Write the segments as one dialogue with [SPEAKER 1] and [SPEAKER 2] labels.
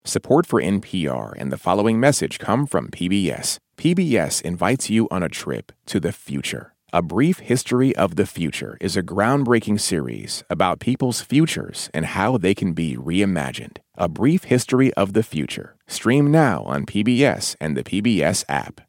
[SPEAKER 1] Support for NPR and the following message come from PBS. PBS invites you on a trip to the future. A Brief History of the Future is a groundbreaking series about people's futures and how they can be reimagined. A Brief History of the Future. Stream now on PBS and the PBS app.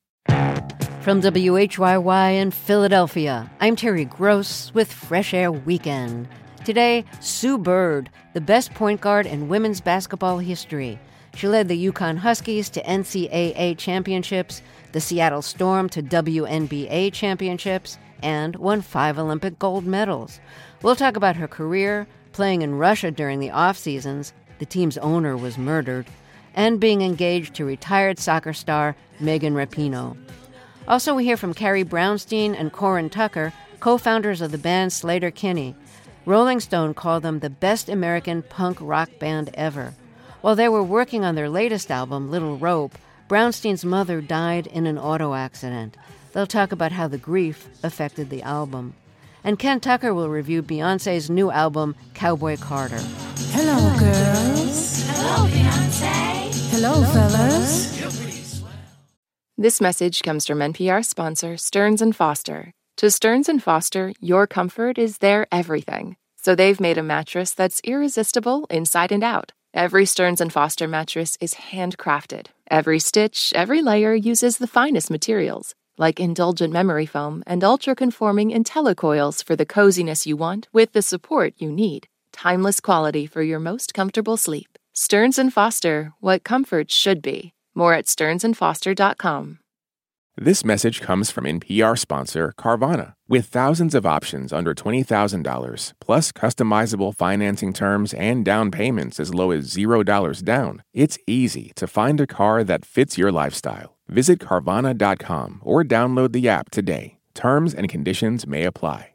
[SPEAKER 2] From WHYY in Philadelphia, I'm Terry Gross with Fresh Air Weekend. Today, Sue Bird, the best point guard in women's basketball history. She led the UConn Huskies to NCAA championships, the Seattle Storm to WNBA championships, and won 5 Olympic gold medals. We'll talk about her career, playing in Russia during the off-seasons, the team's owner was murdered, and being engaged to retired soccer star Megan Rapinoe. Also, we hear from Carrie Brownstein and Corin Tucker, co-founders of the band Sleater-Kinney. Rolling Stone called them the best American punk rock band ever. While they were working on their latest album, Little Rope, Brownstein's mother died in an auto accident. They'll talk about how the grief affected the album. And Ken Tucker will review Beyoncé's new album, Cowboy Carter.
[SPEAKER 3] Hello, girls.
[SPEAKER 4] Hello, Beyoncé.
[SPEAKER 3] Hello, fellas.
[SPEAKER 5] This message comes from NPR sponsor Stearns & Foster. To Stearns & Foster, your comfort is their everything. So they've made a mattress that's irresistible inside and out. Every Stearns & Foster mattress is handcrafted. Every stitch, every layer uses the finest materials, like indulgent memory foam and ultra-conforming IntelliCoils for the coziness you want with the support you need. Timeless quality for your most comfortable sleep. Stearns & Foster, what comfort should be. More at stearnsandfoster.com.
[SPEAKER 1] This message comes from NPR sponsor Carvana. With thousands of options under $20,000, plus customizable financing terms and down payments as low as $0 down, it's easy to find a car that fits your lifestyle. Visit Carvana.com or download the app today. Terms and conditions may apply.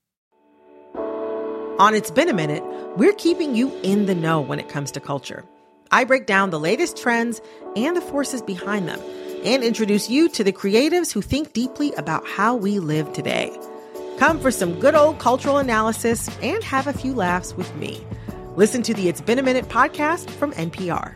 [SPEAKER 6] On It's Been a Minute, we're keeping you in the know when it comes to culture. I break down the latest trends and the forces behind them, and introduce you to the creatives who think deeply about how we live today. Come for some good old cultural analysis and have a few laughs with me. Listen to the It's Been a Minute podcast from NPR.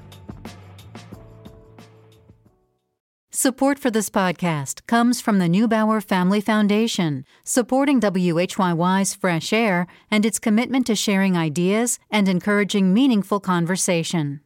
[SPEAKER 7] Support for this podcast comes from the Neubauer Family Foundation, supporting WHYY's Fresh Air and its commitment to sharing ideas and encouraging meaningful conversation.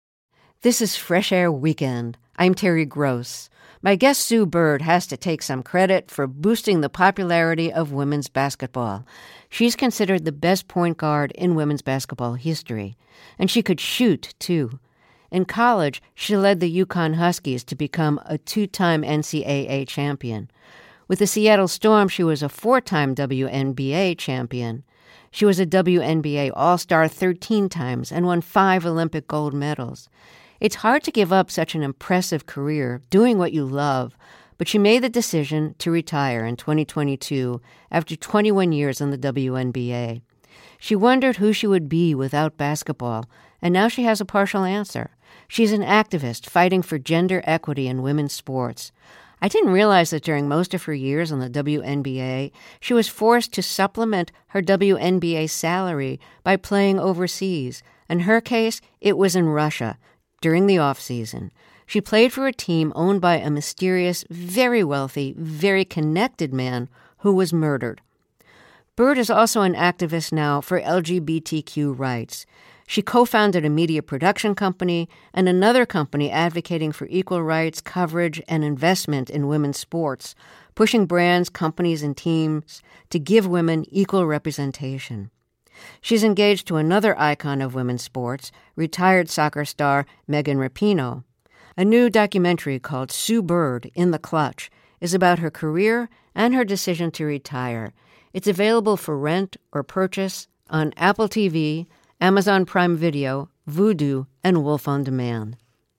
[SPEAKER 2] This is Fresh Air Weekend. I'm Terry Gross. My guest Sue Bird has to take some credit for boosting the popularity of women's basketball. She's considered the best point guard in women's basketball history. And she could shoot, too. In college, she led the UConn Huskies to become a 2-time NCAA champion. With the Seattle Storm, she was a 4-time WNBA champion. She was a WNBA All-Star 13 times and won 5 Olympic gold medals. It's hard to give up such an impressive career doing what you love, but she made the decision to retire in 2022 after 21 years in the WNBA. She wondered who she would be without basketball, and now she has a partial answer. She's an activist fighting for gender equity in women's sports. I didn't realize that during most of her years in the WNBA, she was forced to supplement her WNBA salary by playing overseas. In her case, it was in Russia. During the off-season, she played for a team owned by a mysterious, very wealthy, very connected man who was murdered. Bird is also an activist now for LGBTQ rights. She co-founded a media production company and another company advocating for equal rights, coverage, and investment in women's sports, pushing brands, companies, and teams to give women equal representation. She's engaged to another icon of women's sports, retired soccer star Megan Rapinoe. A new documentary called Sue Bird, In the Clutch, is about her career and her decision to retire. It's available for rent or purchase on Apple TV, Amazon Prime Video, Vudu, and Wolf on Demand.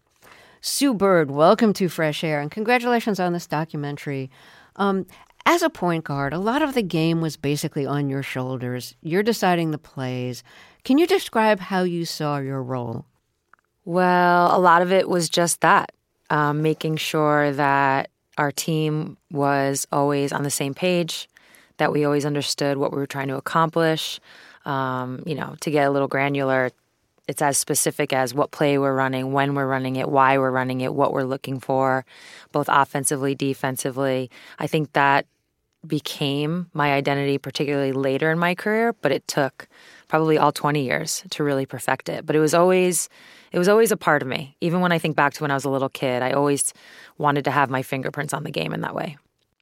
[SPEAKER 2] Sue Bird, welcome to Fresh Air, and congratulations on this documentary. As a point guard, a lot of the game was basically on your shoulders. You're deciding the plays. Can you describe how you saw your role?
[SPEAKER 5] Well, a lot of it was just that, making sure that our team was always on the same page, that we always understood what we were trying to accomplish. To get a little granular,
[SPEAKER 8] it's as specific as what play we're running, when we're running it, why we're running it, what we're looking for, both offensively, defensively. I think that became my identity, particularly later in my career, but it took probably all 20 years to really perfect it. But it was always a part of me. Even when I think back to when I was a little kid, I always wanted to have my fingerprints on the game in that way.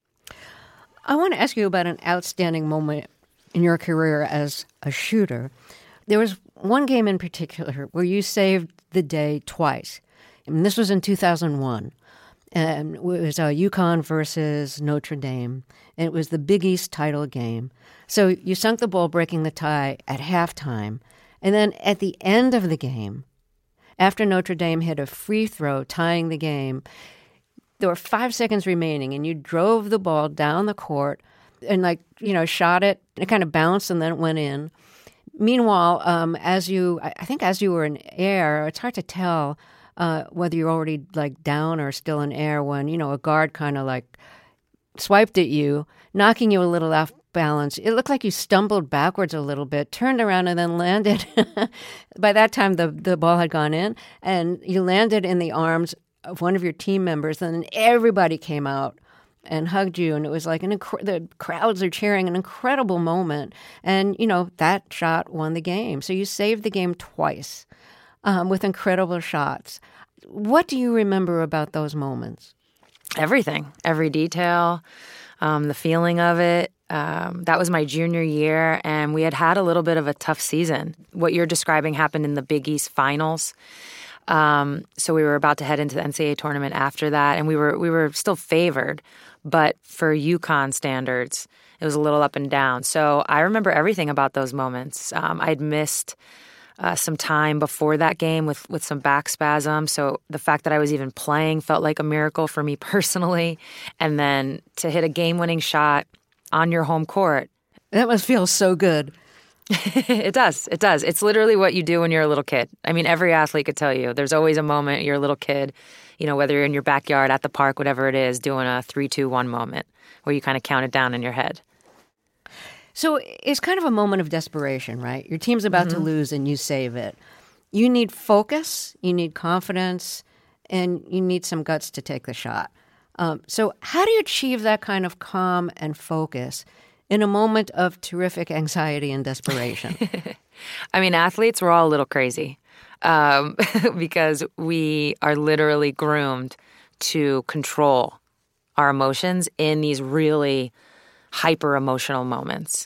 [SPEAKER 2] I want to ask you about an outstanding moment in your career as a shooter. There was one game in particular where you saved the day twice. And this was in 2001. And it was UConn versus Notre Dame. And it was the Big East title game. So you sunk the ball breaking the tie at halftime. And then at the end of the game, after Notre Dame hit a free throw tying the game, there were 5 seconds remaining, and you drove the ball down the court and, shot it. It kind of bounced, and then it went in. Meanwhile, as you were in air, it's hard to tell whether you're already down or still in air when, a guard kind of swiped at you, knocking you a little off balance. It looked like you stumbled backwards a little bit, turned around, and then landed. By that time, the ball had gone in, and you landed in the arms of one of your team members, and then everybody came out and hugged you, and it was like the crowds are cheering, an incredible moment, and that shot won the game. So you saved the game twice with incredible shots. What do you remember about those moments?
[SPEAKER 8] Everything, every detail, the feeling of it. That was my junior year, and we had a little bit of a tough season. What you're describing happened in the Big East finals. So we were about to head into the NCAA tournament after that, and we were still favored. But for UConn standards, it was a little up and down. So I remember everything about those moments. I'd missed some time before that game with some back spasm. So the fact that I was even playing felt like a miracle for me personally. And then to hit a game-winning shot on your home court.
[SPEAKER 2] That must feel so good.
[SPEAKER 8] It does. It does. It's literally what you do when you're a little kid. I mean, every athlete could tell you. There's always a moment you're a little kid, whether you're in your backyard, at the park, whatever it is, doing a 3, 2, 1 moment where you kind of count it down in your head.
[SPEAKER 2] So it's kind of a moment of desperation, right? Your team's about to lose and you save it. You need focus, you need confidence, and you need some guts to take the shot. So how do you achieve that kind of calm and focus in a moment of terrific anxiety and desperation?
[SPEAKER 8] I mean, athletes, we're all a little crazy because we are literally groomed to control our emotions in these really hyper-emotional moments.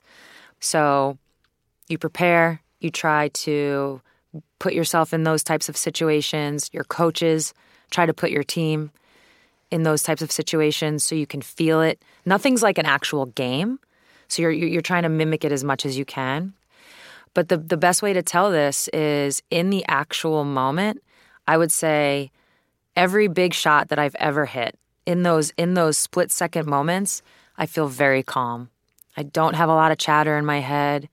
[SPEAKER 8] So you prepare, you try to put yourself in those types of situations. Your coaches try to put your team in those types of situations so you can feel it. Nothing's like an actual game. So you're trying to mimic it as much as you can. But the best way to tell this is in the actual moment, I would say every big shot that I've ever hit, in those split-second moments, I feel very calm. I don't have a lot of chatter in my head.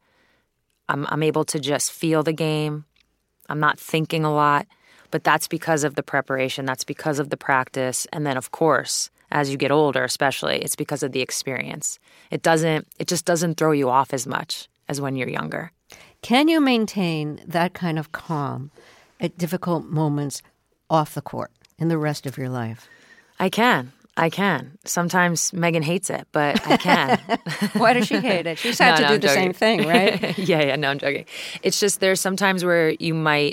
[SPEAKER 8] I'm able to just feel the game. I'm not thinking a lot. But that's because of the preparation. That's because of the practice. And then, of course, as you get older especially, it's because of the experience. It just doesn't throw you off as much as when you're younger.
[SPEAKER 2] Can you maintain that kind of calm at difficult moments off the court in the rest of your life?
[SPEAKER 8] I can. Sometimes Megan hates it, but I can.
[SPEAKER 2] Why does she hate it? She's had to do the same thing, right?
[SPEAKER 8] Yeah, no, I'm joking. It's just there's sometimes where you might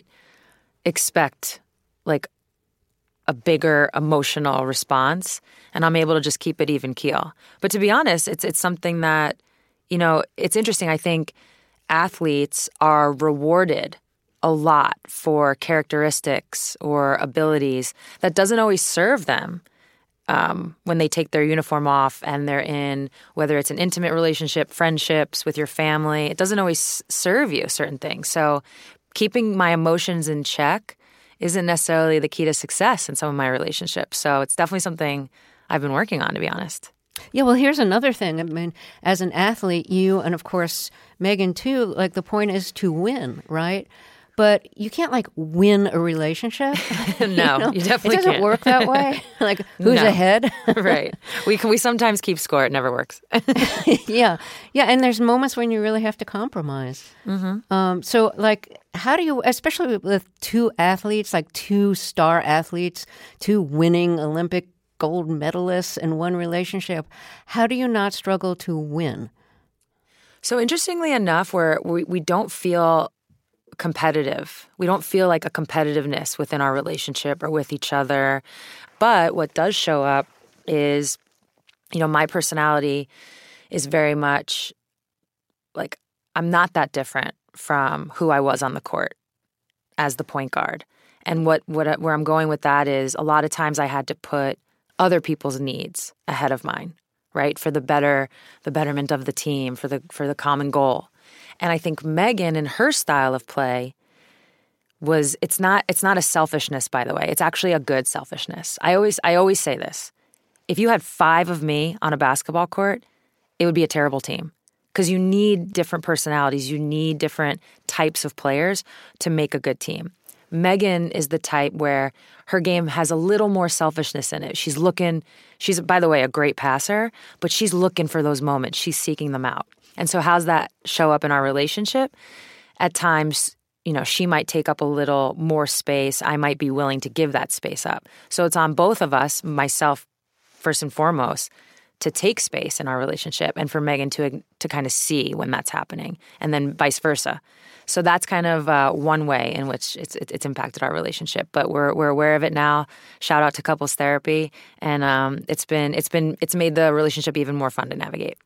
[SPEAKER 8] expect like a bigger emotional response, and I'm able to just keep it even keel. But to be honest, it's something that, it's interesting. I think athletes are rewarded a lot for characteristics or abilities that doesn't always serve them when they take their uniform off and they're in, whether it's an intimate relationship, friendships with your family, it doesn't always serve you certain things. So keeping my emotions in check isn't necessarily the key to success in some of my relationships. So it's definitely something I've been working on, to be honest.
[SPEAKER 2] Yeah, well, here's another thing. I mean, as an athlete, you, and of course, Megan too, the point is to win, right? But you can't, win a relationship.
[SPEAKER 8] No, you definitely can't.
[SPEAKER 2] It doesn't work that way. Who's ahead?
[SPEAKER 8] Right. We sometimes keep score. It never works.
[SPEAKER 2] Yeah. And there's moments when you really have to compromise.
[SPEAKER 8] Mm-hmm.
[SPEAKER 2] So, how do you, especially with two athletes, like two star athletes, two winning Olympic gold medalists in one relationship, how do you not struggle to win?
[SPEAKER 8] So interestingly enough, we don't feel competitive. We don't feel like a competitiveness within our relationship or with each other. But what does show up is, my personality is very much like, I'm not that different from who I was on the court as the point guard. And where I'm going with that is a lot of times I had to put other people's needs ahead of mine, right? For the betterment of the team, for the common goal. And I think Megan and her style of play it's not a selfishness, by the way. It's actually a good selfishness. I always say this. If you had 5 of me on a basketball court, it would be a terrible team. Because you need different personalities, you need different types of players to make a good team. Megan is the type where her game has a little more selfishness in it. She's, by the way, a great passer, but she's looking for those moments. She's seeking them out. And so how's that show up in our relationship? At times, she might take up a little more space. I might be willing to give that space up. So it's on both of us, myself first and foremost, to take space in our relationship, and for Megan to kind of see when that's happening, and then vice versa. So that's kind of one way in which it's impacted our relationship. But we're aware of it now. Shout out to couples therapy, and it's made the relationship even more fun to navigate.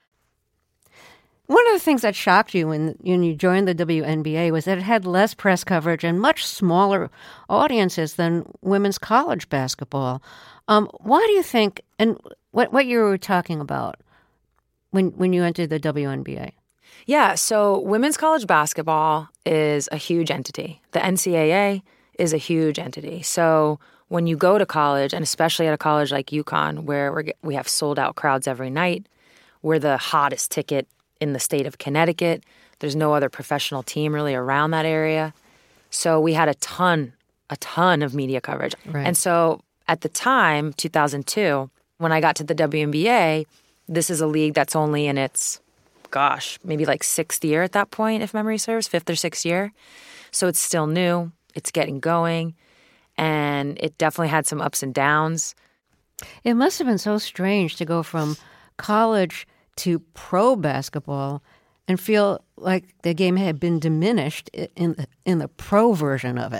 [SPEAKER 2] One of the things that shocked you when you joined the WNBA was that it had less press coverage and much smaller audiences than women's college basketball. Why do you think, and what you were talking about when you entered the WNBA?
[SPEAKER 8] Yeah, so women's college basketball is a huge entity. The NCAA is a huge entity. So when you go to college, and especially at a college like UConn, where we have sold-out crowds every night, we're the hottest ticket in the state of Connecticut. There's no other professional team really around that area. So we had a ton of media coverage.
[SPEAKER 2] Right.
[SPEAKER 8] And so at the time, 2002, when I got to the WNBA, this is a league that's only in its, maybe like 6th year at that point, if memory serves, 5th or 6th year. So it's still new. It's getting going. And it definitely had some ups and downs.
[SPEAKER 2] It must have been so strange to go from college to pro basketball and feel like the game had been diminished in the pro version of it.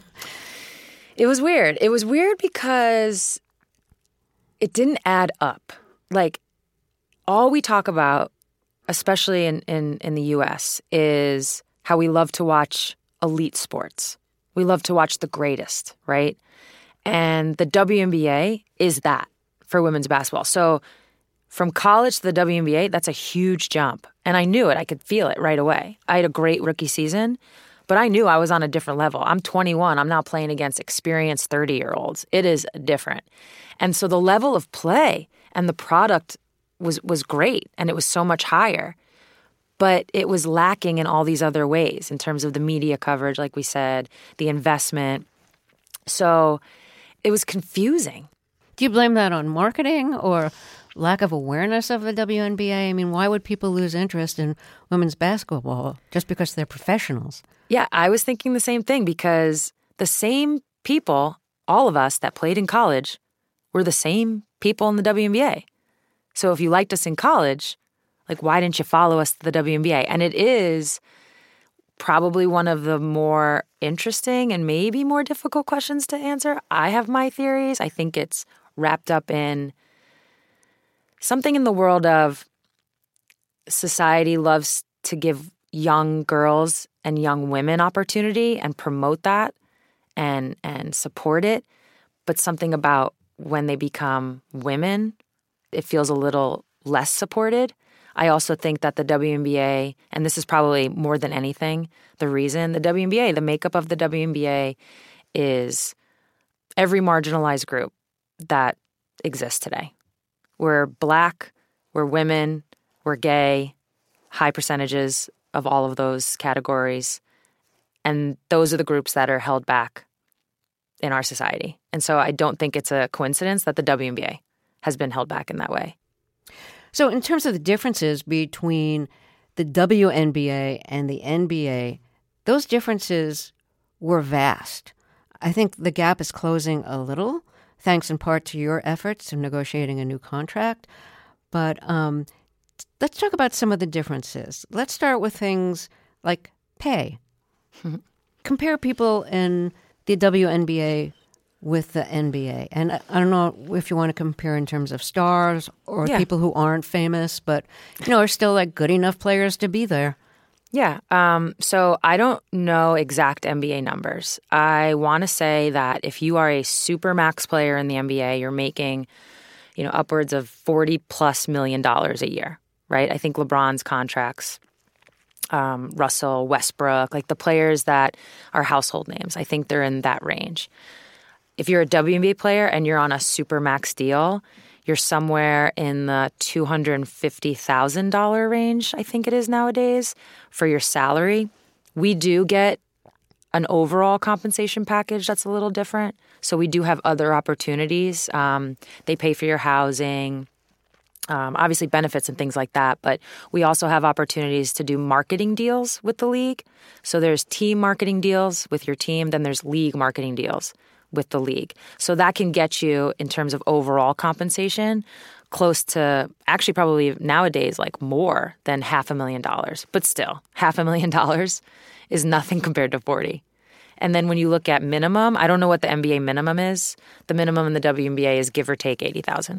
[SPEAKER 8] It was weird. It was weird because it didn't add up. Like, all we talk about, especially in the U.S., is how we love to watch elite sports. We love to watch the greatest, right? And the WNBA is that for women's basketball. So from college to the WNBA, that's a huge jump. And I knew it. I could feel it right away. I had a great rookie season, but I knew I was on a different level. I'm 21. I'm now playing against experienced 30-year-olds. It is different. And so the level of play and the product was great, and it was so much higher. But it was lacking in all these other ways in terms of the media coverage, like we said, the investment. So it was confusing.
[SPEAKER 2] Do you blame that on marketing or lack of awareness of the WNBA? I mean, why would people lose interest in women's basketball just because they're professionals?
[SPEAKER 8] Yeah, I was thinking the same thing, because the same people, all of us that played in college, were the same people in the WNBA. So if you liked us in college, like, why didn't you follow us to the WNBA? And it is probably one of the more interesting and maybe more difficult questions to answer. I have my theories. I think it's wrapped up in something in the world of society loves to give young girls and young women opportunity and promote that and support it. But something about when they become women, it feels a little less supported. I also think that the WNBA, and this is probably more than anything, the reason, the WNBA, the makeup of the WNBA is every marginalized group that exists today. We're Black, we're women, we're gay, high percentages of all of those categories. And those are the groups that are held back in our society. And so I don't think it's a coincidence that the WNBA has been held back in that way.
[SPEAKER 2] So in terms of the differences between the WNBA and the NBA, those differences were vast. I think the gap is closing a little, thanks in part to your efforts in negotiating a new contract. But let's talk about some of the differences. Let's start with things like pay. Compare people in the WNBA with the NBA. And I don't know if you want to compare in terms of stars or people who aren't famous, but, are still like good enough players to be there.
[SPEAKER 8] Yeah. So I don't know exact NBA numbers. I want to say that if you are a super max player in the NBA, you're making, upwards of $40+ million a year, right? I think LeBron's contracts, Russell, Westbrook, like the players that are household names, I think they're in that range. If you're a WNBA player and you're on a super max deal, you're somewhere in the $250,000 range, I think it is nowadays, for your salary. We do get an overall compensation package that's a little different. So we do have other opportunities. They pay for your housing, obviously benefits and things like that. But we also have opportunities to do marketing deals with the league. So there's team marketing deals with your team. Then there's league marketing deals with the league. So that can get you, in terms of overall compensation, close to, actually probably nowadays, like more than $500,000. But still, $500,000 is nothing compared to 40. And then when you look at minimum, I don't know what the NBA minimum is. The minimum in the WNBA is give or take $80,000.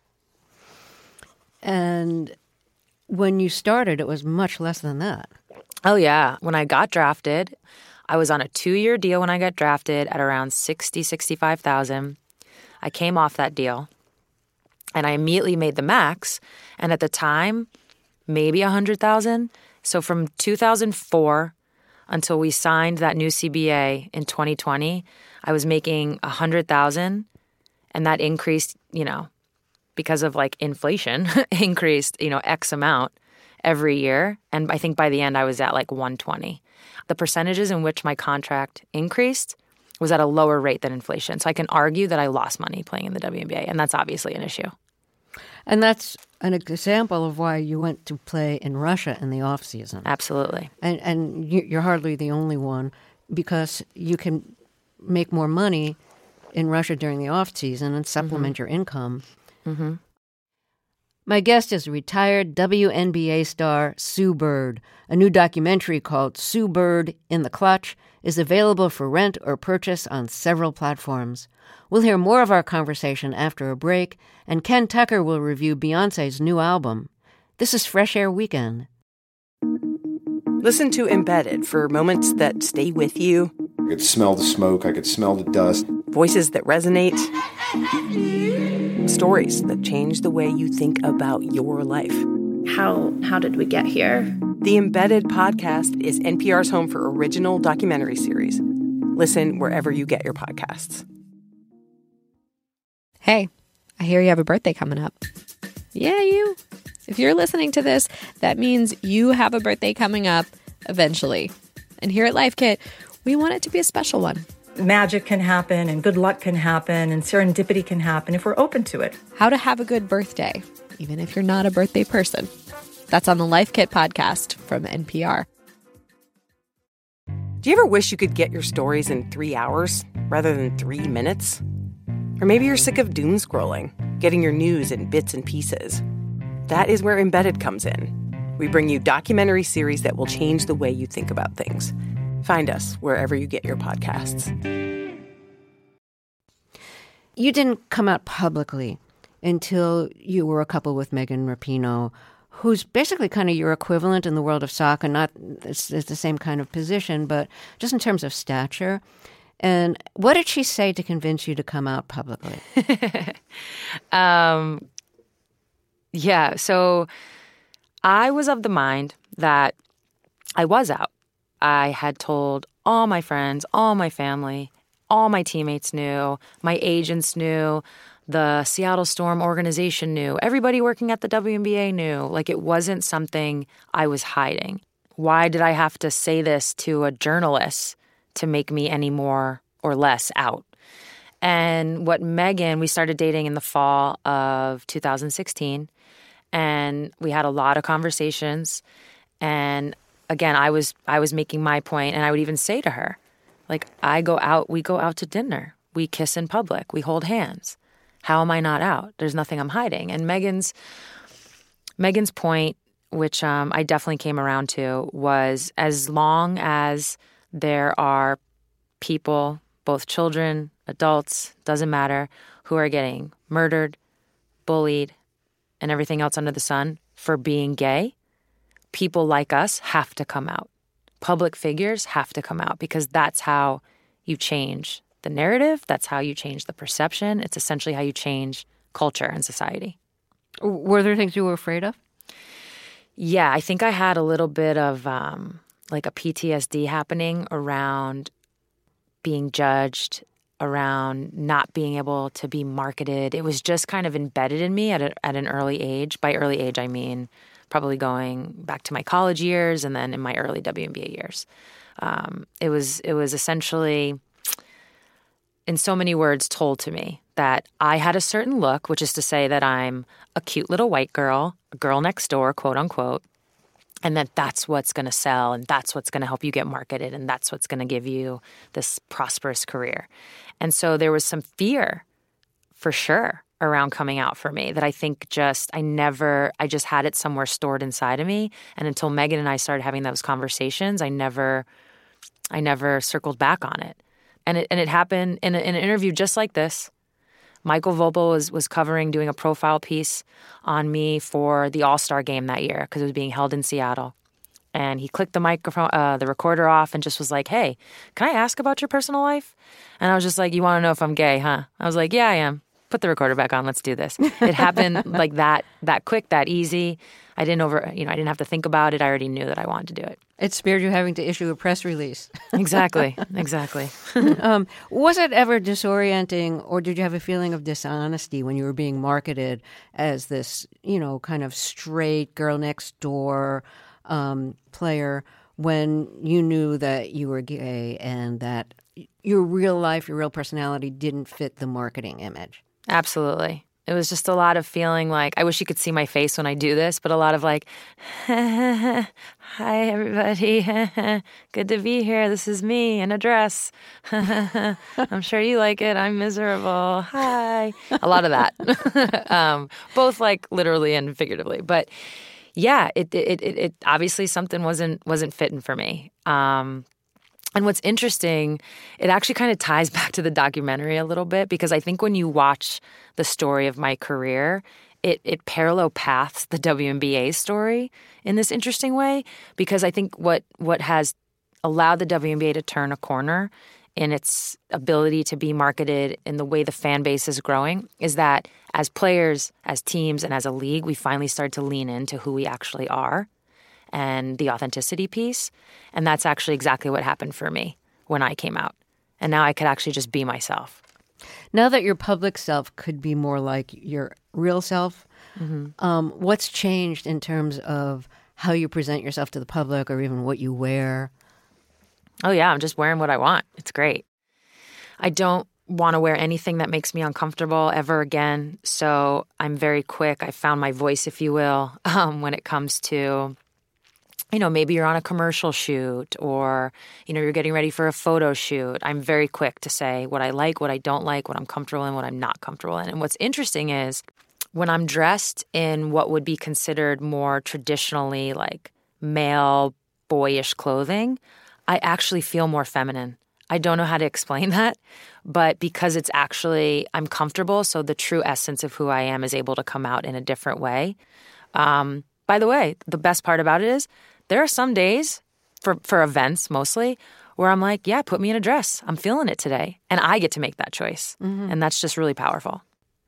[SPEAKER 2] And when you started, it was much less than that.
[SPEAKER 8] Oh, yeah. When I got drafted, I was on a 2-year deal when I got drafted at around $65,000. I came off that deal, and I immediately made the max. And at the time, maybe $100,000. So from 2004 until we signed that new CBA in 2020, I was making $100,000, and that increased, because of like inflation, increased, X amount every year. And I think by the end I was at like 120. The percentages in which my contract increased was at a lower rate than inflation. So I can argue that I lost money playing in the WNBA, and that's obviously an issue.
[SPEAKER 2] And that's an example of why you went to play in Russia in the off season.
[SPEAKER 8] Absolutely.
[SPEAKER 2] And you're hardly the only one, because you can make more money in Russia during the off season and supplement your income. Mm-hmm. My guest is retired WNBA star Sue Bird. A new documentary called Sue Bird in the Clutch is available for rent or purchase on several platforms. We'll hear more of our conversation after a break, and Ken Tucker will review Beyoncé's new album. This is Fresh Air Weekend.
[SPEAKER 9] Listen to Embedded for moments that stay with you.
[SPEAKER 10] I could smell the smoke. I could smell the dust.
[SPEAKER 9] Voices that resonate. Stories that change the way you think about your life.
[SPEAKER 11] How did we get here?
[SPEAKER 9] The Embedded podcast is NPR's home for original documentary series. Listen wherever you get your podcasts.
[SPEAKER 12] Hey, I hear you have a birthday coming up. Yeah, you. If you're listening to this, that means you have a birthday coming up eventually. And here at Life Kit, we want it to be a special one.
[SPEAKER 13] Magic can happen, and good luck can happen, and serendipity can happen if we're open to it.
[SPEAKER 12] How to have a good birthday, even if you're not a birthday person. That's on the Life Kit podcast from NPR.
[SPEAKER 9] Do you ever wish you could get your stories in 3 hours rather than 3 minutes? Or maybe you're sick of doom scrolling, getting your news in bits and pieces. That is where Embedded comes in. We bring you documentary series that will change the way you think about things. Find us wherever you get your podcasts.
[SPEAKER 2] You didn't come out publicly until you were a couple with Megan Rapinoe, who's basically kind of your equivalent in the world of soccer. Not it's the same kind of position, but just in terms of stature. And what did she say to convince you to come out publicly?
[SPEAKER 8] Yeah, so I was of the mind that I was out. I had told all my friends, all my family, all my teammates knew, my agents knew, the Seattle Storm organization knew, everybody working at the WNBA knew. Like, it wasn't something I was hiding. Why did I have to say this to a journalist to make me any more or less out? And what Megan, we started dating in the fall of 2016, and we had a lot of conversations, and again, I was making my point, and I would even say to her, like, we go out to dinner. We kiss in public. We hold hands. How am I not out? There's nothing I'm hiding. And Megan's point, which I definitely came around to, was as long as there are people, both children, adults, doesn't matter, who are getting murdered, bullied, and everything else under the sun for being gay, people like us have to come out. Public figures have to come out, because that's how you change the narrative. That's how you change the perception. It's essentially how you change culture and society.
[SPEAKER 2] Were there things you were afraid of?
[SPEAKER 8] Yeah, I think I had a little bit of like a PTSD happening around being judged, around not being able to be marketed. It was just kind of embedded in me at an early age. By early age, I mean probably going back to my college years and then in my early WNBA years. It was essentially, in so many words, told to me that I had a certain look, which is to say that I'm a cute little white girl, a girl next door, quote unquote, and that's what's going to sell, and that's what's going to help you get marketed, and that's what's going to give you this prosperous career. And so there was some fear, for sure, around coming out for me that I think I just had it somewhere stored inside of me. And until Megan and I started having those conversations, I never circled back on it. And it happened in an interview just like this. Michael Vogel was doing a profile piece on me for the All-Star game that year because it was being held in Seattle. And he clicked the microphone, the recorder off, and just was like, "Hey, can I ask about your personal life?" And I was just like, "You want to know if I'm gay, huh?" I was like, "Yeah, I am. Put the recorder back on. Let's do this." It happened like that quick, that easy. I didn't have to think about it. I already knew that I wanted to do it.
[SPEAKER 2] It spared you having to issue a press release.
[SPEAKER 8] Exactly.
[SPEAKER 2] Was it ever disorienting, or did you have a feeling of dishonesty when you were being marketed as this, kind of straight girl next door player, when you knew that you were gay and that your real life, your real personality didn't fit the marketing image?
[SPEAKER 8] Absolutely. It was just a lot of feeling like, I wish you could see my face when I do this, but a lot of like, "Hi, everybody. Good to be here. This is me in a dress. I'm sure you like it. I'm miserable. Hi." A lot of that, both like literally and figuratively. But yeah, it obviously something wasn't fitting for me. And what's interesting, it actually kind of ties back to the documentary a little bit, because I think when you watch the story of my career, it parallel paths the WNBA story in this interesting way, because I think what has allowed the WNBA to turn a corner in its ability to be marketed in the way the fan base is growing is that as players, as teams, and as a league, we finally started to lean into who we actually are and the authenticity piece. And that's actually exactly what happened for me when I came out. And now I could actually just be myself.
[SPEAKER 2] Now that your public self could be more like your real self, what's changed in terms of how you present yourself to the public or even what you wear?
[SPEAKER 8] Oh, yeah, I'm just wearing what I want. It's great. I don't want to wear anything that makes me uncomfortable ever again. So I'm very quick. I found my voice, if you will, when it comes to, maybe you're on a commercial shoot or, you're getting ready for a photo shoot. I'm very quick to say what I like, what I don't like, what I'm comfortable in, what I'm not comfortable in. And what's interesting is when I'm dressed in what would be considered more traditionally like male, boyish clothing, I actually feel more feminine. I don't know how to explain that, but because it's actually, I'm comfortable, so the true essence of who I am is able to come out in a different way. By the way, the best part about it is there are some days, for events mostly, where I'm like, yeah, put me in a dress. I'm feeling it today. And I get to make that choice. And that's just really powerful.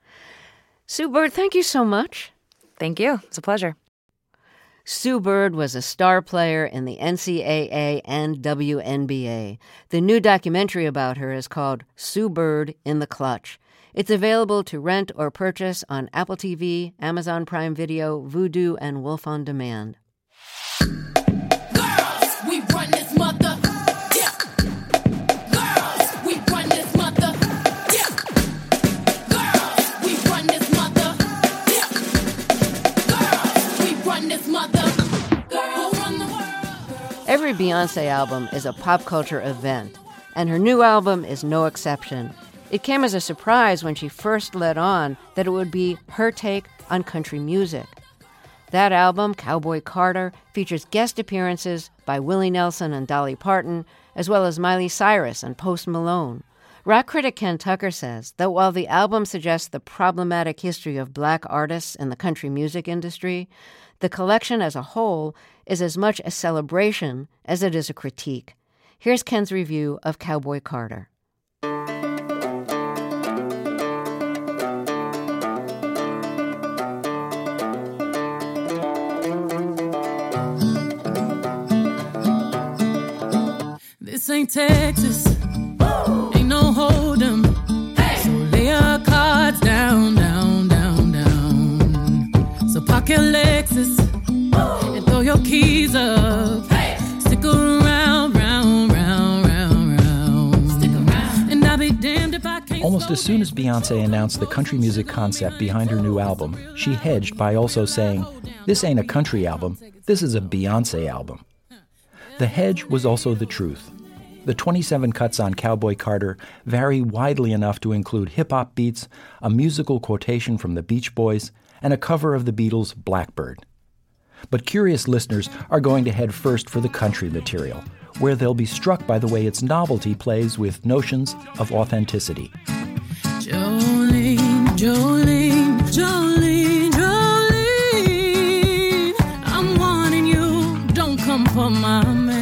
[SPEAKER 2] Sue Bird, thank you so much.
[SPEAKER 8] Thank you. It's a pleasure.
[SPEAKER 2] Sue Bird was a star player in the NCAA and WNBA. The new documentary about her is called Sue Bird in the Clutch. It's available to rent or purchase on Apple TV, Amazon Prime Video, Vudu, and Wolf On Demand.
[SPEAKER 4] Girls, we run this mother. Yeah. Girls, we run this mother. Yeah. Girls, we run this mother. Yeah. Girls, we run this mother. Girls, run the world.
[SPEAKER 2] Every Beyoncé album is a pop culture event, and her new album is no exception. It came as a surprise when she first let on that it would be her take on country music. That album, Cowboy Carter, features guest appearances by Willie Nelson and Dolly Parton, as well as Miley Cyrus and Post Malone. Rock critic Ken Tucker says that while the album suggests the problematic history of black artists in the country music industry, the collection as a whole is as much a celebration as it is a critique. Here's Ken's review of Cowboy Carter.
[SPEAKER 3] This ain't Texas, ain't no hold'em. So lay your cards down, down, down, down. So park your Lexus and throw your keys up. Stick around, round, round, round, round. Stick around. And I'll be damned if I can't.
[SPEAKER 14] Almost as soon as Beyoncé announced the country music concept behind her new album, she hedged by also saying, "This ain't a country album, this is a Beyoncé album." The hedge was also the truth. The 27 cuts on Cowboy Carter vary widely enough to include hip-hop beats, a musical quotation from the Beach Boys, and a cover of the Beatles' Blackbird. But curious listeners are going to head first for the country material, where they'll be struck by the way its novelty plays with notions of authenticity.
[SPEAKER 3] Jolene, Jolene, Jolene, Jolene, I'm wanting you, don't come for my man.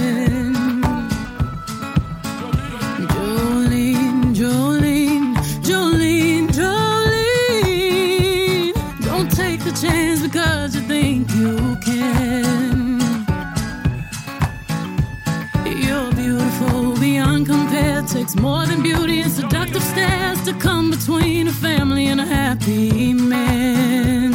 [SPEAKER 3] Jolene, Jolene, Jolene, Jolene, don't take the chance because you think you can. You're beautiful beyond compare, takes more than beauty and seductive stares to come between a family and a happy man.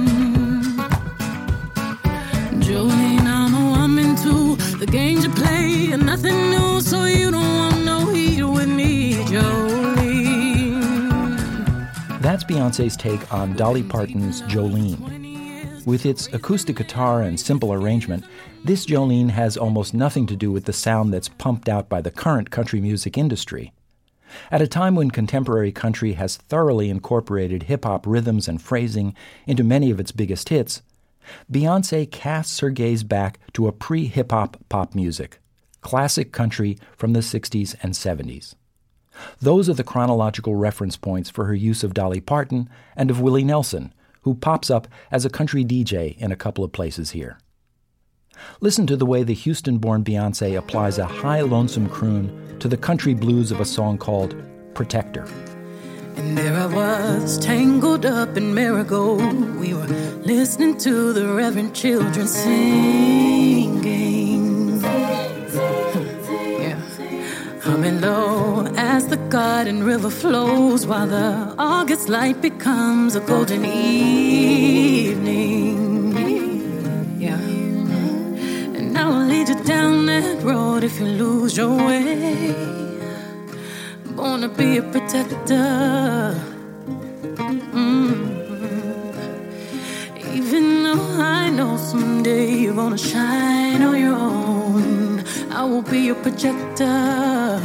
[SPEAKER 3] Jolene, I'm a woman too. The games you play are nothing new, so you don't want no heat with me, Jolene.
[SPEAKER 14] That's Beyoncé's take on Dolly Parton's Jolene. With its acoustic guitar and simple arrangement, this Jolene has almost nothing to do with the sound that's pumped out by the current country music industry. At a time when contemporary country has thoroughly incorporated hip-hop rhythms and phrasing into many of its biggest hits, Beyoncé casts her gaze back to a pre-hip-hop pop music, classic country from the 60s and 70s. Those are the chronological reference points for her use of Dolly Parton and of Willie Nelson, who pops up as a country DJ in a couple of places here. Listen to the way the Houston-born Beyoncé applies a high lonesome croon to the country blues of a song called Protector.
[SPEAKER 3] And there I was, tangled up in marigold. We were listening to the Reverend children singing. Yeah. Humming low as the garden river flows, while the August light becomes a golden evening. Yeah. And I will lead you down that road if you lose your way. Born to be a protector. Even though I know someday you're gonna shine on your own, I will be your projector.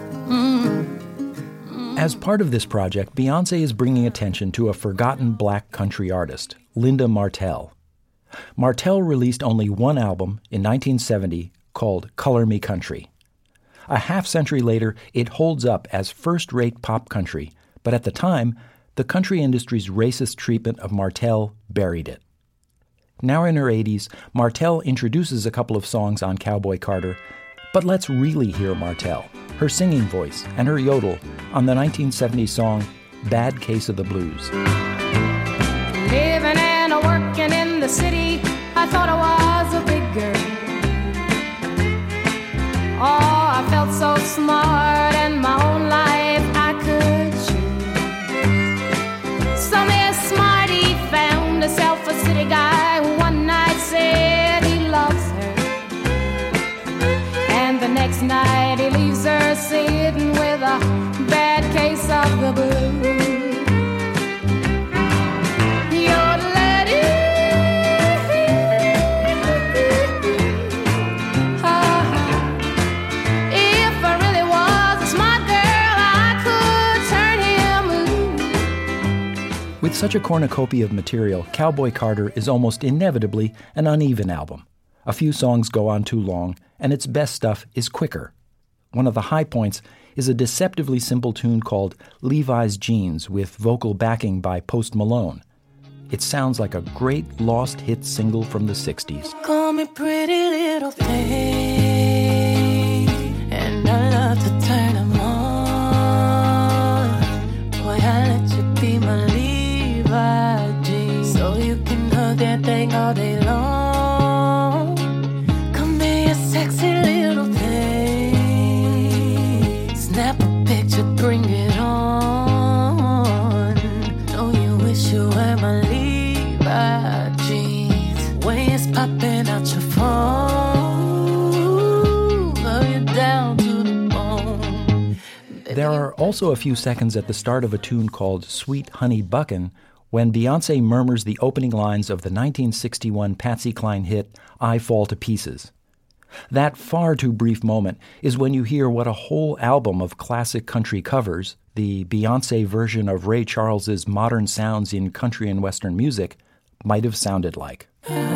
[SPEAKER 14] As part of this project, Beyoncé is bringing attention to a forgotten black country artist, Linda Martell. Martell released only one album in 1970 called Color Me Country. A half-century later, it holds up as first-rate pop country, but at the time, the country industry's racist treatment of Martell buried it. Now in her 80s, Martell introduces a couple of songs on Cowboy Carter, but let's really hear Martell, her singing voice, and her yodel on the 1970 song Bad Case of the Blues.
[SPEAKER 4] Living and working in the city, I thought I was a big girl. Oh, I felt so smart, and my whole life I could shoot. Some smarty found himself a city guy who one night said he loves her, and the next night he leaves her sitting with a bad case of the blues.
[SPEAKER 14] With such a cornucopia of material, Cowboy Carter is almost inevitably an uneven album. A few songs go on too long, and its best stuff is quicker. One of the high points is a deceptively simple tune called Levi's Jeans with vocal backing by Post Malone. It sounds like a great lost hit single from the 60s.
[SPEAKER 3] Call me pretty little thing, and I love to turn them on. Boy, I let you be my Levi jeans, so you can hug that thing all day long. Come be a sexy little thing. Snap a picture, bring it on. Know you wish you were my Levi jeans. Waist popping out your phone. Love you down to the bone.
[SPEAKER 14] There are also a few seconds at the start of a tune called Sweet Honey Buckin' when Beyoncé murmurs the opening lines of the 1961 Patsy Cline hit I Fall to Pieces. That far too brief moment is when you hear what a whole album of classic country covers, the Beyoncé version of Ray Charles's Modern Sounds in Country and Western Music, might have sounded like.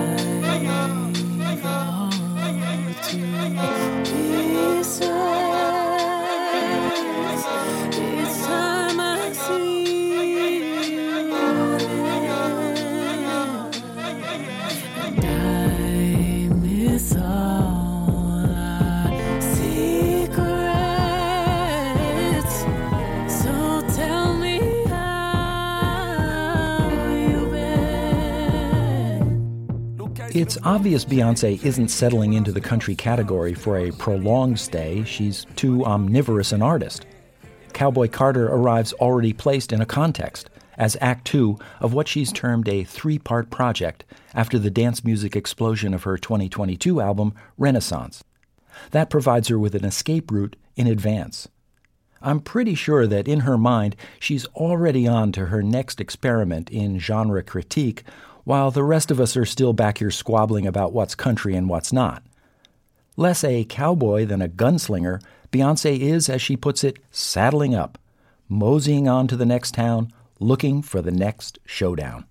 [SPEAKER 14] It's obvious Beyoncé isn't settling into the country category for a prolonged stay. She's too omnivorous an artist. Cowboy Carter arrives already placed in a context, as Act 2 of what she's termed a three-part project after the dance music explosion of her 2022 album, Renaissance. That provides her with an escape route in advance. I'm pretty sure that in her mind, she's already on to her next experiment in genre critique, while the rest of us are still back here squabbling about what's country and what's not. Less a cowboy than a gunslinger, Beyoncé is, as she puts it, saddling up, moseying on to the next town, looking for the next showdown.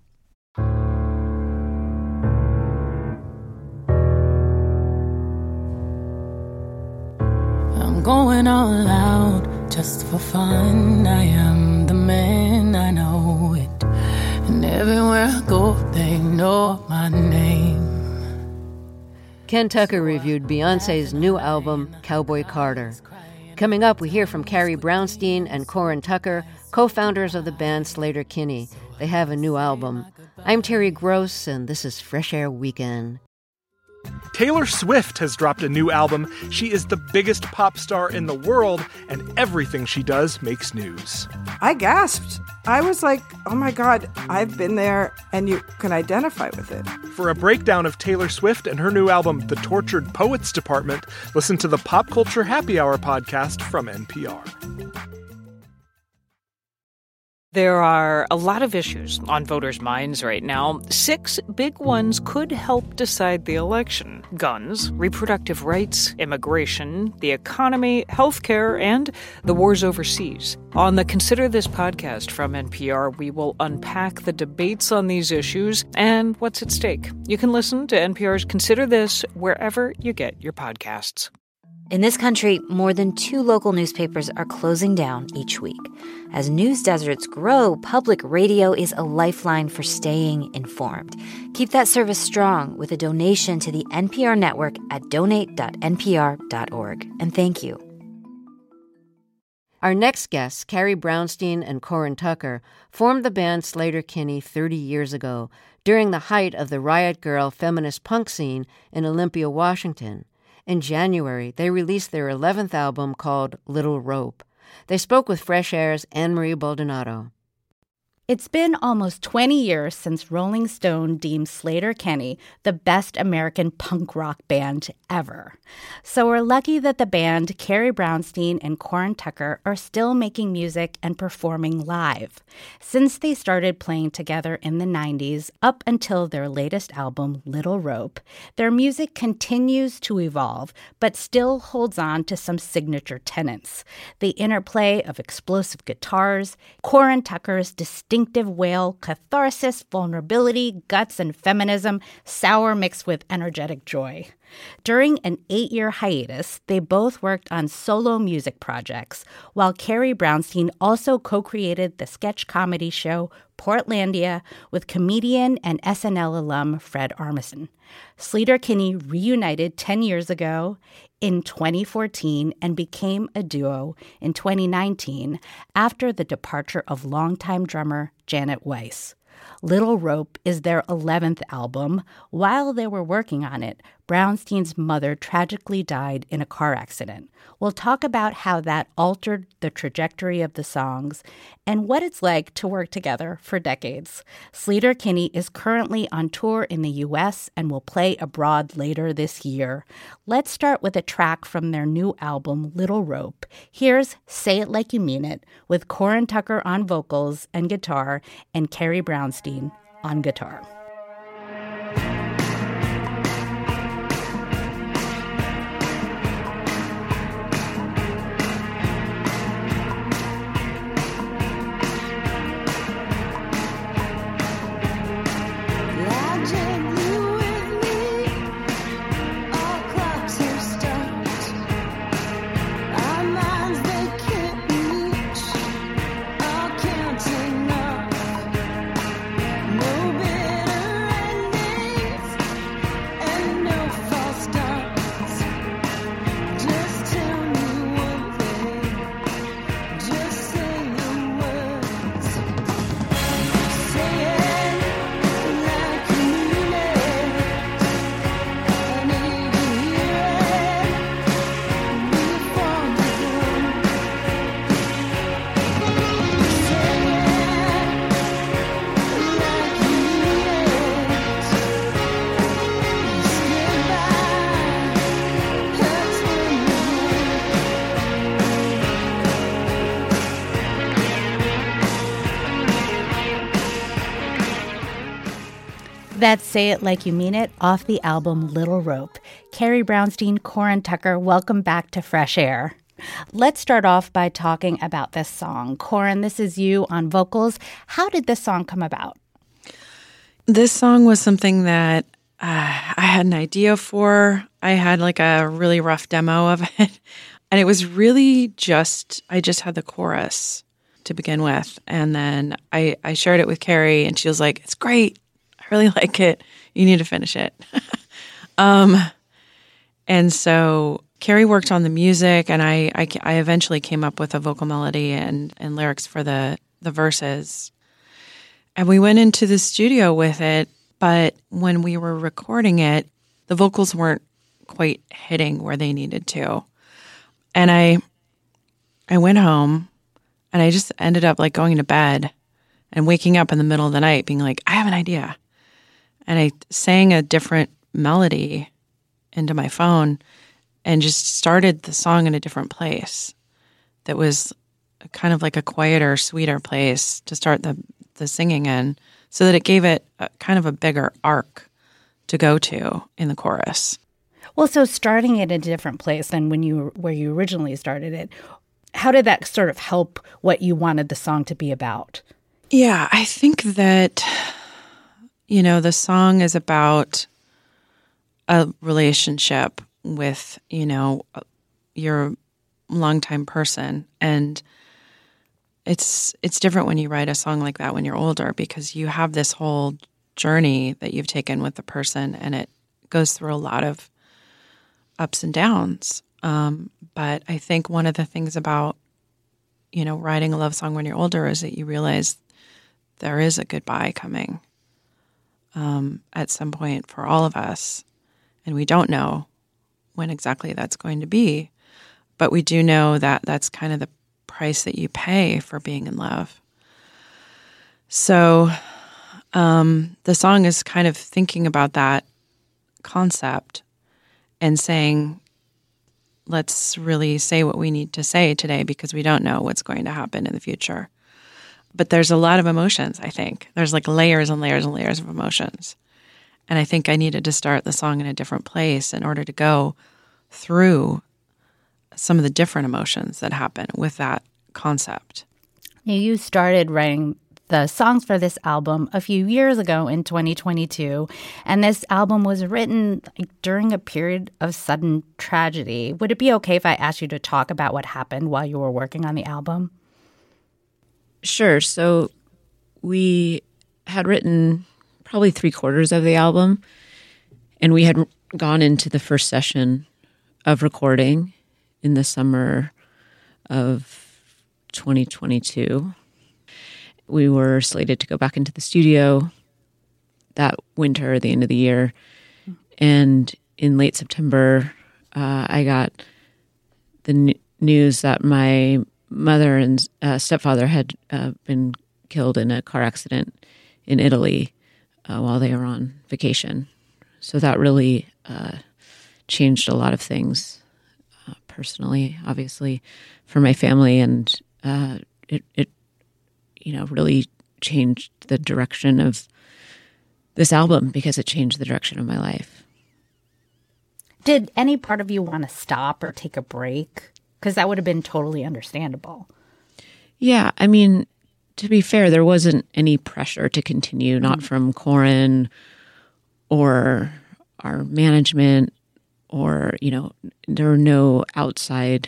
[SPEAKER 3] I'm going all out just for fun. I am the man, I know it. And everywhere I go, they know my name.
[SPEAKER 2] Ken Tucker reviewed Beyoncé's new album, Cowboy Carter. Coming up, we hear from Carrie Brownstein and Corin Tucker, co-founders of the band Sleater-Kinney. They have a new album. I'm Terry Gross, and this is Fresh Air Weekend.
[SPEAKER 15] Taylor Swift has dropped a new album. She is the biggest pop star in the world, and everything she does makes news.
[SPEAKER 16] I gasped. I was like, oh my God, I've been there, and you can identify with it.
[SPEAKER 15] For a breakdown of Taylor Swift and her new album, The Tortured Poets Department, listen to the Pop Culture Happy Hour podcast from NPR.
[SPEAKER 17] There are a lot of issues on voters' minds right now. 6 big ones could help decide the election: guns, reproductive rights, immigration, the economy, healthcare, and the wars overseas. On the Consider This podcast from NPR, we will unpack the debates on these issues and what's at stake. You can listen to NPR's Consider This wherever you get your podcasts.
[SPEAKER 18] In this country, more than 2 local newspapers are closing down each week. As news deserts grow, public radio is a lifeline for staying informed. Keep that service strong with a donation to the NPR network at donate.npr.org. And thank you.
[SPEAKER 2] Our next guests, Carrie Brownstein and Corin Tucker, formed the band Sleater-Kinney 30 years ago, during the height of the Riot Grrrl feminist punk scene in Olympia, Washington. In January, they released their 11th album called Little Rope. They spoke with Fresh Air's Anne-Marie Baldonado.
[SPEAKER 19] It's been almost 20 years since Rolling Stone deemed Sleater-Kinney the best American punk rock band ever. So we're lucky that the band, Carrie Brownstein and Corin Tucker, are still making music and performing live. Since they started playing together in the 90s, up until their latest album, Little Rope, their music continues to evolve, but still holds on to some signature tenets. The interplay of explosive guitars, Corin Tucker's distinct instinctive wail, catharsis, vulnerability, guts, and feminism, sour mixed with energetic joy. During an 8-year hiatus, they both worked on solo music projects, while Carrie Brownstein also co-created the sketch comedy show Portlandia with comedian and SNL alum Fred Armisen. Sleater-Kinney reunited 10 years ago in 2014 and became a duo in 2019 after the departure of longtime drummer Janet Weiss. Little Rope is their 11th album. While they were working on it, Brownstein's mother tragically died in a car accident. We'll talk about how that altered the trajectory of the songs and what it's like to work together for decades. Sleater-Kinney is currently on tour in the U.S. and will play abroad later this year. Let's start with a track from their new album, Little Rope. Here's Say It Like You Mean It, with Corin Tucker on vocals and guitar and Carrie Brownstein on guitar. That's Say It Like You Mean It off the album Little Rope. Carrie Brownstein, Corin Tucker, welcome back to Fresh Air. Let's start off by talking about this song. Corin, this is you on vocals. How did this song come about?
[SPEAKER 20] This song was something that I had an idea for. I had like a really rough demo of it. And it was really I just had the chorus to begin with. And then I shared it with Carrie and she was like, it's great. I really like it. You need to finish it. And so Carrie worked on the music and I eventually came up with a vocal melody and lyrics for the verses. And we went into the studio with it, but when we were recording it, the vocals weren't quite hitting where they needed to. And I went home and I just ended up like going to bed and waking up in the middle of the night being like, I have an idea. And I sang a different melody into my phone and just started the song in a different place that was kind of like a quieter, sweeter place to start the singing in so that it gave it kind of a bigger arc to go to in the chorus.
[SPEAKER 19] Well, so starting it in a different place than where you originally started it, how did that sort of help what you wanted the song to be about?
[SPEAKER 20] Yeah, I think that, the song is about a relationship with, your longtime person. And it's different when you write a song like that when you're older because you have this whole journey that you've taken with the person and it goes through a lot of ups and downs. But I think one of the things about, writing a love song when you're older is that you realize there is a goodbye coming at some point for all of us. And we don't know when exactly that's going to be. But we do know that that's kind of the price that you pay for being in love. So the song is kind of thinking about that concept and saying, let's really say what we need to say today because we don't know what's going to happen in the future. But there's a lot of emotions, I think. There's like layers and layers and layers of emotions. And I think I needed to start the song in a different place in order to go through some of the different emotions that happen with that concept.
[SPEAKER 19] You started writing the songs for this album a few years ago in 2022, and this album was written during a period of sudden tragedy. Would it be okay if I asked you to talk about what happened while you were working on the album?
[SPEAKER 20] Sure. So we had written probably 3/4 of the album, and we had gone into the first session of recording in the summer of 2022. We were slated to go back into the studio that winter, the end of the year. And in late September, I got the news that my mother and stepfather had been killed in a car accident in Italy while they were on vacation. So that really changed a lot of things personally, obviously, for my family, and it really changed the direction of this album because it changed the direction of my life.
[SPEAKER 19] Did any part of you want to stop or take a break? Because that would have been totally understandable.
[SPEAKER 20] Yeah, I mean, to be fair, there wasn't any pressure to continue, not from Corin or our management, or, there were no outside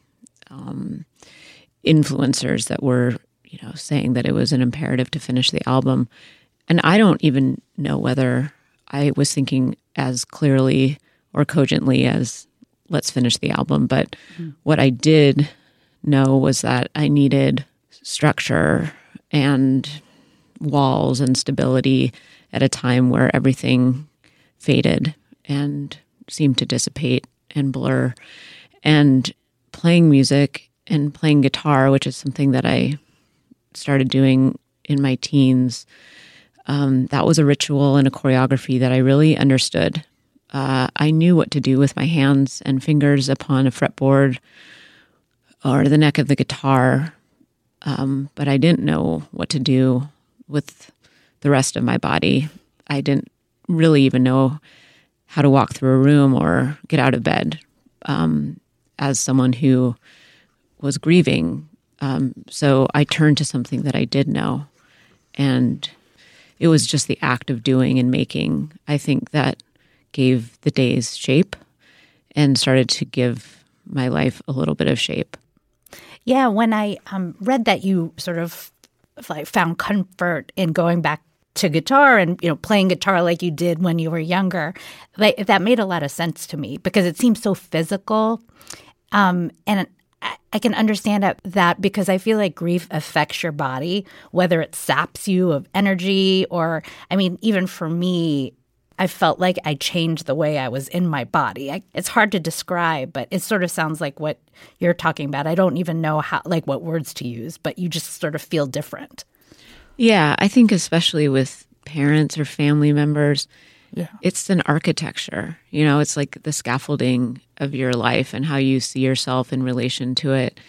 [SPEAKER 20] influencers that were, saying that it was an imperative to finish the album. And I don't even know whether I was thinking as clearly or cogently as let's finish the album. But what I did know was that I needed structure and walls and stability at a time where everything faded and seemed to dissipate and blur. And playing music and playing guitar, which is something that I started doing in my teens, that was a ritual and a choreography that I really understood. I knew what to do with my hands and fingers upon a fretboard or the neck of the guitar, but I didn't know what to do with the rest of my body. I didn't really even know how to walk through a room or get out of bed as someone who was grieving. So I turned to something that I did know, and it was just the act of doing and making, I think, that gave the days shape and started to give my life a little bit of shape.
[SPEAKER 19] Yeah, when I read that you sort of found comfort in going back to guitar and playing guitar like you did when you were younger, that made a lot of sense to me because it seems so physical, and I can understand that because I feel like grief affects your body, whether it saps you of energy or, even for me, I felt like I changed the way I was in my body. It's hard to describe, but it sort of sounds like what you're talking about. I don't even know what words to use, but you just sort of feel different.
[SPEAKER 20] Yeah, I think especially with parents or family members, it's an architecture. It's like the scaffolding of your life, and how you see yourself in relation to it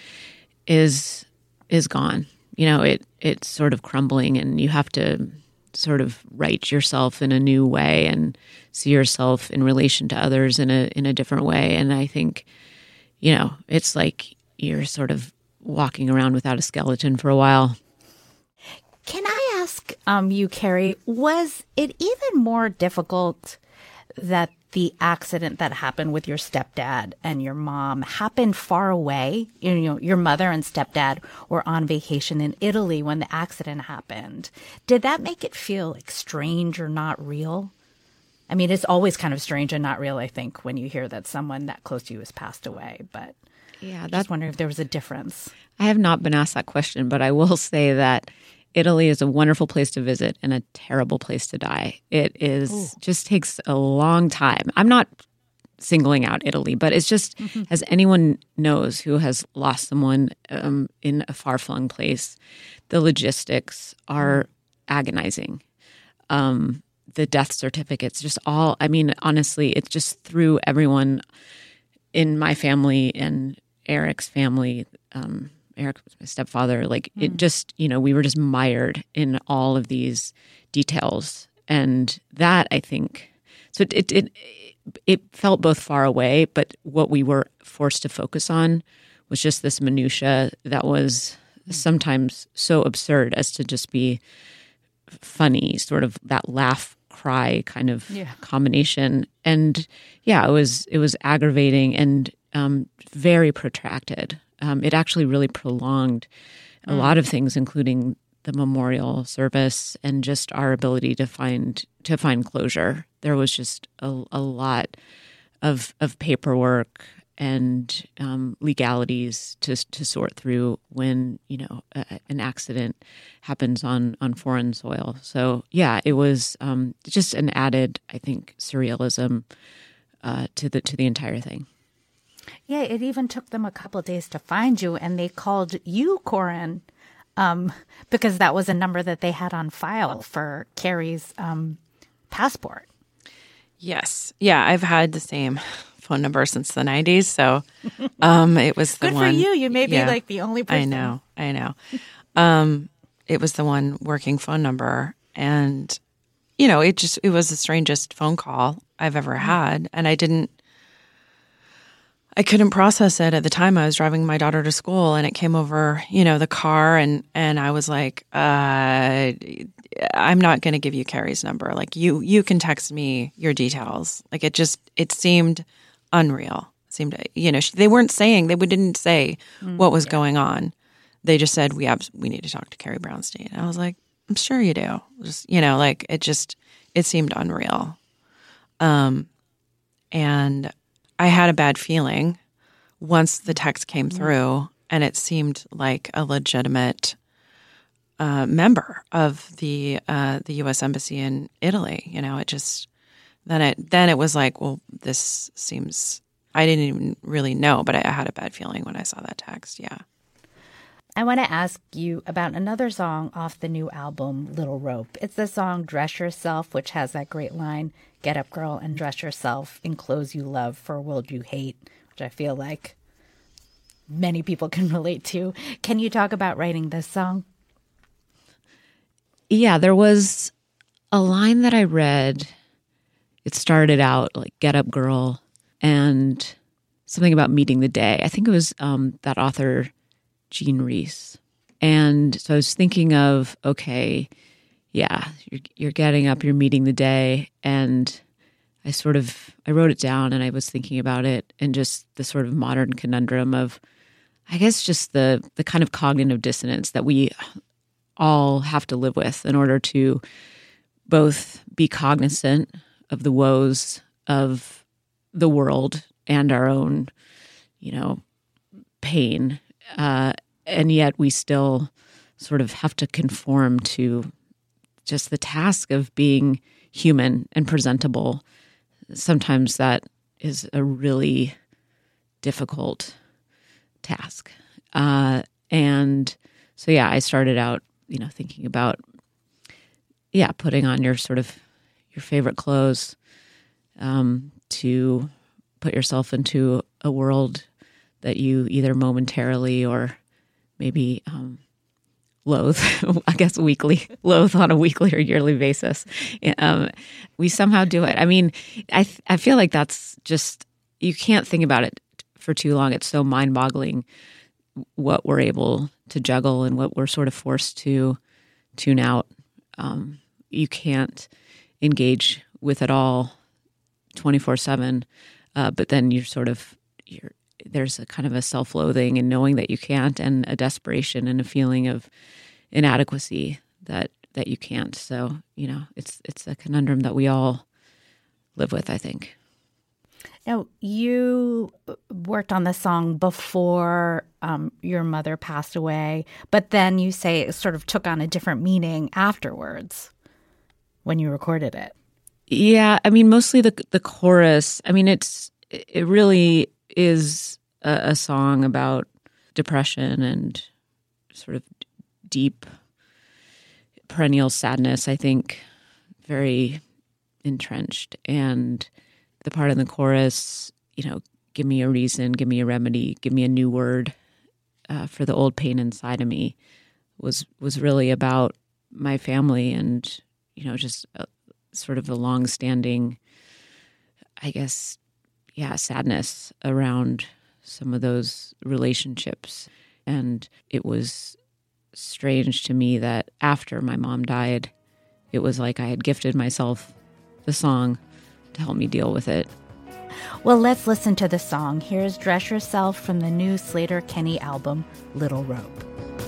[SPEAKER 20] is gone. It's sort of crumbling, and you have to sort of write yourself in a new way and see yourself in relation to others in a different way. And I think, it's like you're sort of walking around without a skeleton for a while.
[SPEAKER 19] Can I ask you, Carrie, was it even more difficult that the accident that happened with your stepdad and your mom happened far away? Your mother and stepdad were on vacation in Italy when the accident happened. Did that make it feel strange or not real? It's always kind of strange and not real, I think, when you hear that someone that close to you has passed away. But yeah, just wondering if there was a difference.
[SPEAKER 20] I have not been asked that question, but I will say that Italy is a wonderful place to visit and a terrible place to die. It is just takes a long time. I'm not singling out Italy, but it's just, as anyone knows who has lost someone in a far-flung place, the logistics are agonizing. The death certificates, just all, honestly, it just threw everyone in my family and Eric's family, Eric was my stepfather, it just, we were just mired in all of these details. And that, I think, so it felt both far away, but what we were forced to focus on was just this minutia that was
[SPEAKER 21] sometimes so absurd as to just be funny, sort of that laugh cry kind of combination. And yeah, it was aggravating and very protracted. It actually really prolonged a lot of things, including the memorial service and just our ability to find closure. There was just a lot of paperwork and legalities to sort through when an accident happens on foreign soil. So yeah, it was just an added, I think, surrealism to the entire thing.
[SPEAKER 19] Yeah, it even took them a couple of days to find you, and they called you Corin because that was a number that they had on file for Carrie's passport.
[SPEAKER 20] Yes. Yeah, I've had the same phone number since the 90s, so it was the
[SPEAKER 19] Good
[SPEAKER 20] one.
[SPEAKER 19] Good for you. You may be like the only person.
[SPEAKER 20] I know. It was the one working phone number, and it was the strangest phone call I've ever had, and I couldn't process it at the time. I was driving my daughter to school, and it came over, the car, and I was like, I'm not going to give you Carrie's number. Like, you can text me your details. Like, it seemed unreal. It seemed, they didn't say what was going on. They just said, we need to talk to Carrie Brownstein. I was like, I'm sure you do. Just, it seemed unreal. And I had a bad feeling once the text came through, and it seemed like a legitimate member of the U.S. Embassy in Italy. Then it was like, well, this seems. I didn't even really know, but I had a bad feeling when I saw that text. Yeah.
[SPEAKER 19] I want to ask you about another song off the new album, Little Rope. It's the song Dress Yourself, which has that great line, get up, girl, and dress yourself in clothes you love for a world you hate, which I feel like many people can relate to. Can you talk about writing this song?
[SPEAKER 21] Yeah, there was a line that I read. It started out like, get up, girl, and something about meeting the day. I think it was that author, Jean Reese. And so I was thinking of, okay, yeah, you're getting up, you're meeting the day. And I wrote it down, and I was thinking about it and just the sort of modern conundrum of, I guess, just the kind of cognitive dissonance that we all have to live with in order to both be cognizant of the woes of the world and our own, pain. And yet we still sort of have to conform to just the task of being human and presentable. Sometimes that is a really difficult task. And so, yeah, I started out, thinking about, putting on your favorite clothes to put yourself into a world that you either momentarily or maybe loathe, I guess loathe on a weekly or yearly basis. We somehow do it. I mean, I feel like that's just, you can't think about it for too long. It's so mind-boggling what we're able to juggle and what we're sort of forced to tune out. You can't engage with it all 24/7, but then there's a kind of a self-loathing and knowing that you can't, and a desperation and a feeling of inadequacy that you can't. So, it's a conundrum that we all live with, I think.
[SPEAKER 19] Now, you worked on this song before your mother passed away, but then you say it sort of took on a different meaning afterwards when you recorded it.
[SPEAKER 21] Yeah, I mean, mostly the chorus. I mean, it really is a song about depression and sort of deep perennial sadness, I think, very entrenched. And the part in the chorus, give me a reason, give me a remedy, give me a new word for the old pain inside of me was really about my family and, just sort of a long-standing, I guess, sadness around some of those relationships. And it was strange to me that after my mom died, it was like I had gifted myself the song to help me deal with it.
[SPEAKER 19] Well, let's listen to the song. Here's Dress Yourself from the new Sleater-Kinney album, Little Rope.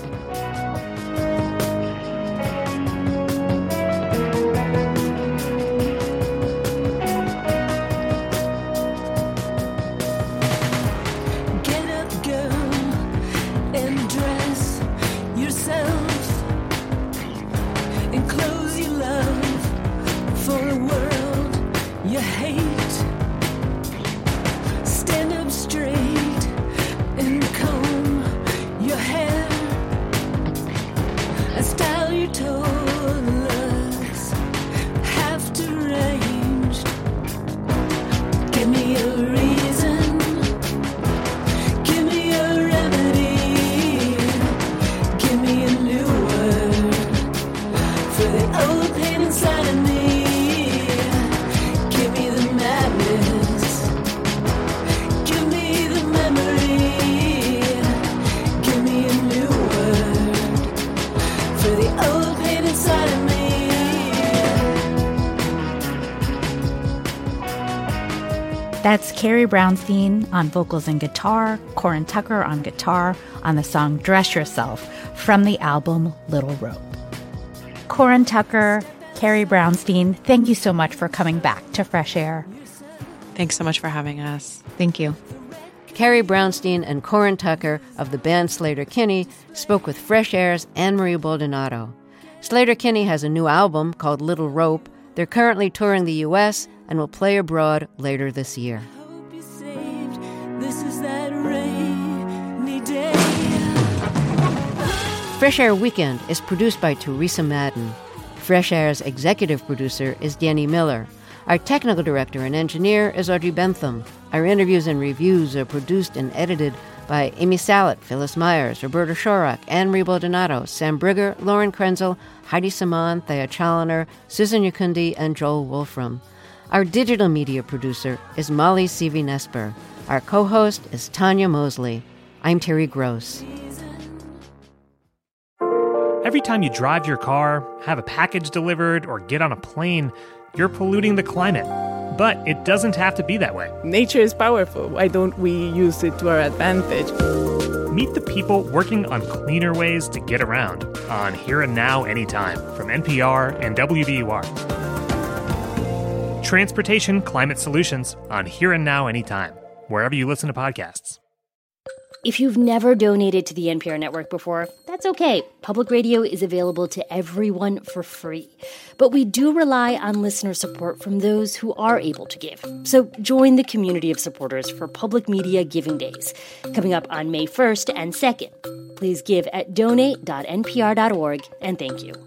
[SPEAKER 19] That's Carrie Brownstein on vocals and guitar, Corin Tucker on guitar on the song Dress Yourself from the album Little Rope. Corin Tucker, Carrie Brownstein, thank you so much for coming back to Fresh Air.
[SPEAKER 20] Thanks so much for having us.
[SPEAKER 21] Thank you.
[SPEAKER 2] Carrie Brownstein and Corin Tucker of the band Sleater-Kinney spoke with Fresh Air's Anne-Marie Baldonado. Sleater-Kinney has a new album called Little Rope. They're currently touring the U.S. and will play abroad later this year.
[SPEAKER 3] This is that rainy day.
[SPEAKER 2] Fresh Air Weekend is produced by Teresa Madden. Fresh Air's executive producer is Danny Miller. Our technical director and engineer is Audrey Bentham. Our interviews and reviews are produced and edited by Amy Salet, Phyllis Myers, Roberta Shorak, Anne-Marie Baldonado, Sam Brigger, Lauren Krenzel, Heidi Saman, Thea Chaloner, Susan Yakundi, and Joel Wolfram. Our digital media producer is Molly Seavey-Nesper. Our co-host is Tanya Mosley. I'm Terry Gross.
[SPEAKER 1] Every time you drive your car, have a package delivered, or get on a plane, you're polluting the climate. But it doesn't have to be that way.
[SPEAKER 22] Nature is powerful. Why don't we use it to our advantage?
[SPEAKER 1] Meet the people working on cleaner ways to get around on Here and Now Anytime from NPR and WBUR. Transportation Climate Solutions on Here and Now Anytime, wherever you listen to podcasts.
[SPEAKER 23] If you've never donated to the NPR network before, that's okay. Public radio is available to everyone for free. But we do rely on listener support from those who are able to give. So join the community of supporters for Public Media Giving Days, coming up on May 1st and 2nd. Please give at donate.npr.org, and thank you.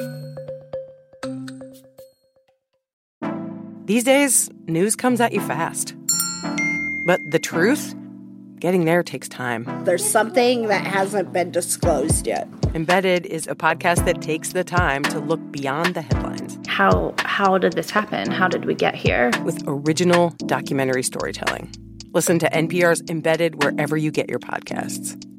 [SPEAKER 9] These days, news comes at you fast. But the truth? Getting there takes time.
[SPEAKER 24] There's something that hasn't been disclosed yet.
[SPEAKER 9] Embedded is a podcast that takes the time to look beyond the headlines.
[SPEAKER 11] How did this happen? How did we get here?
[SPEAKER 9] With original documentary storytelling. Listen to NPR's Embedded wherever you get your podcasts.